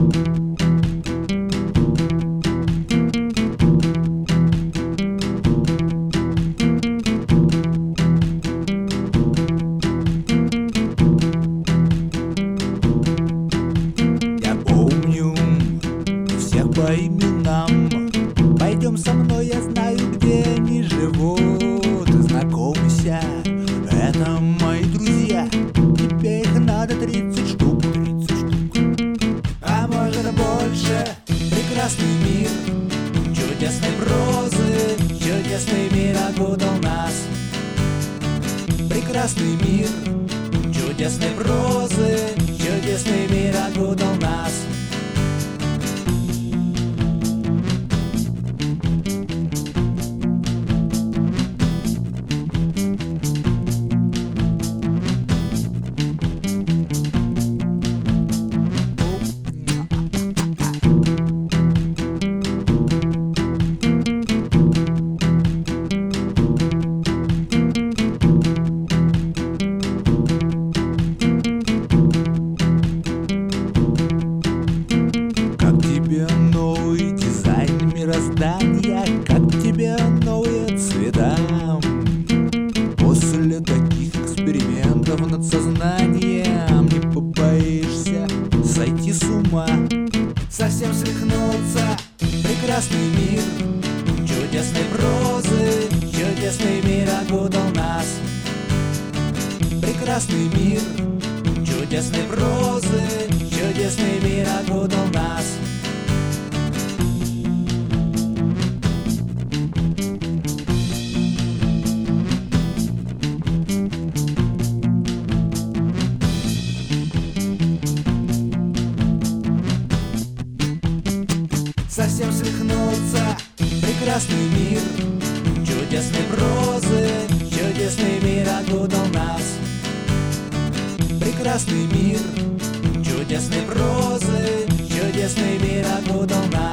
По именам пойдем со мной, я знаю, где они живут. Знакомься, это мои друзья. Тебе их надо 30 штук, 30 штук. А может больше. Прекрасный мир чудесной прозы, чудесный мир окутал нас. Прекрасный мир чудесной прозы, чудесный мир окутал нас. Новый дизайн мироздания, как тебе новые цвета? После таких экспериментов над сознанием не побоишься сойти с ума, совсем свихнуться. Прекрасный мир чудесной прозы, чудесный мир окутал нас. Прекрасный мир чудесной прозы, чудесный мир окутал нас. Совсем свихнуться. Прекрасный мир чудесной прозы, чудесный мир окутал нас. Прекрасный мир чудесной прозы, чудесный мир окутал нас.